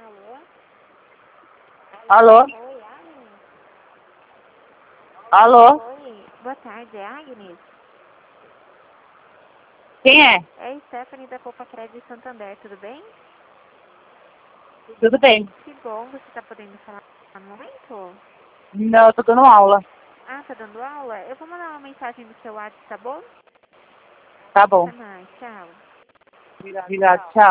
Alô? Oi, Agnes. Alô? Oi, boa tarde, é Agnes? Quem é? É Stephanie da Copa Crédito Santander, tudo bem? Tudo bem? Que bom, você está podendo falar no momento? Não, eu tô dando aula. Ah, tá dando aula? Eu vou mandar uma mensagem no seu WhatsApp, tá bom? Tá bom. Até mais, tchau. Obrigado, tchau.